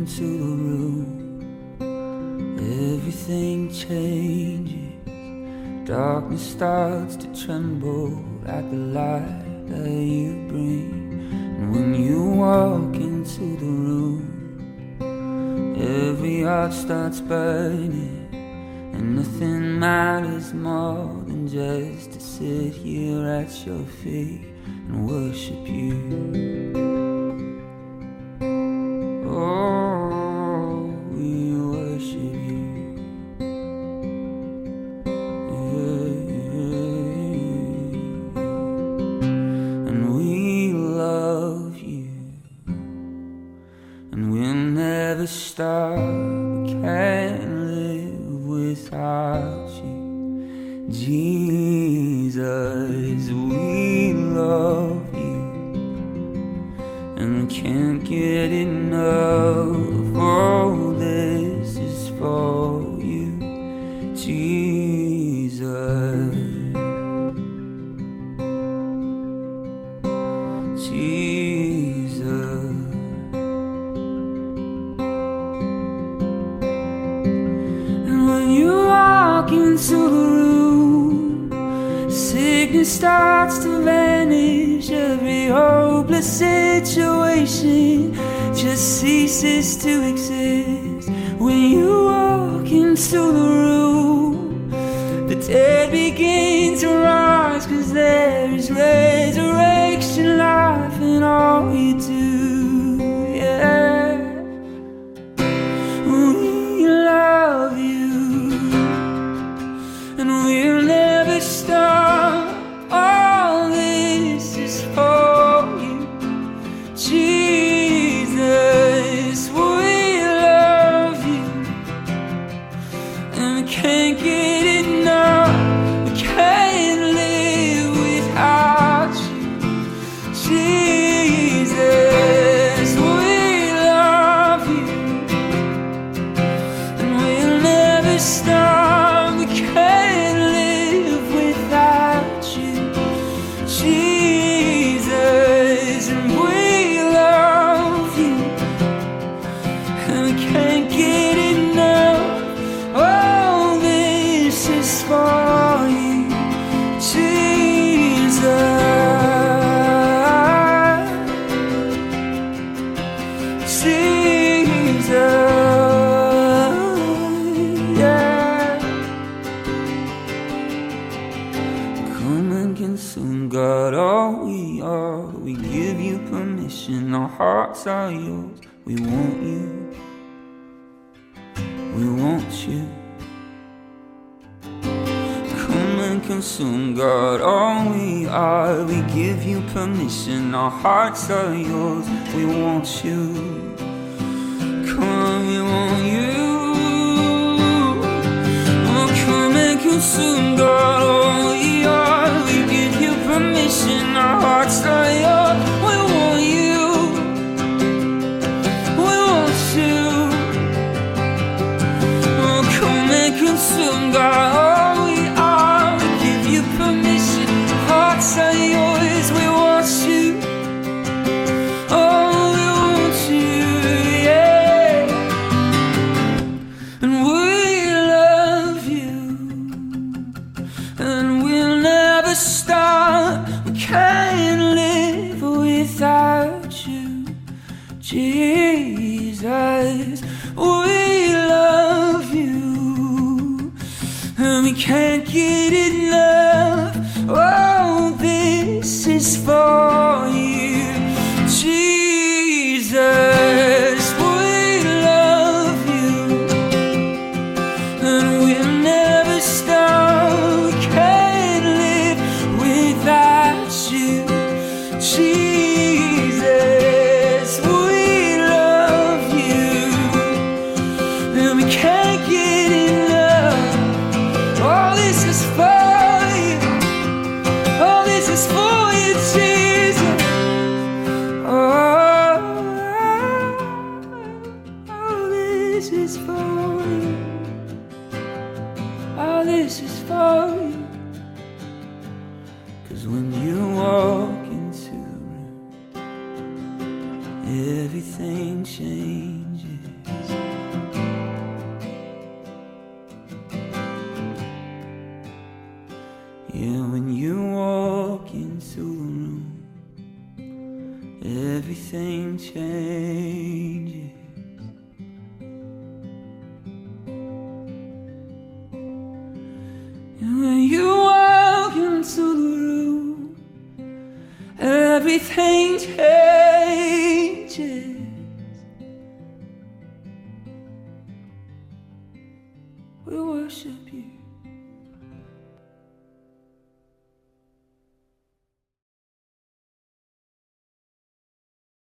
into the room, everything changes. Darkness starts to tremble at the light that you bring. And when you walk into the room, every heart starts burning, and nothing matters more than just to sit here at your feet and worship you. Oh, we worship you. Yeah. And we love you, and we'll never stop. We can't live without you, Jesus. We love you, and we can't get enough. Oh, this is for you, Jesus. Jesus. And when you walk into the room, sickness starts to vanish. Every hopeless situation just ceases to exist. When you walk into the room, the dead begin to rise, 'cause there is resurrection life in all you do. Yeah, we love you, and we'll never stop. All this is for you, Jesus. We love you, and we can't get enough. We can't live without you, Jesus. We love you, and we'll never stop. We can't live without you, Jesus. And we love you, and we can't get enough. Oh, this is for you, Jesus. Jesus, yeah. Come and consume, God, all we are. We give you permission, our hearts are yours. We want you, we want you. Come and consume, God, all we are. We give you permission, our hearts are yours. We want you. Come, we want you. Oh, come and consume, God, all we are. We give you permission, our hearts are yours. We want you, we want you. Oh, come and consume, God, all we are. We give you permission, hearts are yours. We want you. Oh, we want you, yeah. And we love you, and we'll never stop. We can't live without you, Jesus. We love you, and we can't get enough. Oh, this is for you, Jesus. We love you, and we'll never stop. We can't live without you, Jesus. We love you, and we can't get enough. All this is for you, all this is for you, Jesus. Oh, all this is for you, all this is for you. 'Cause when you walk into the room, everything changes. changes. And when you walk into the room, everything changes. We worship you.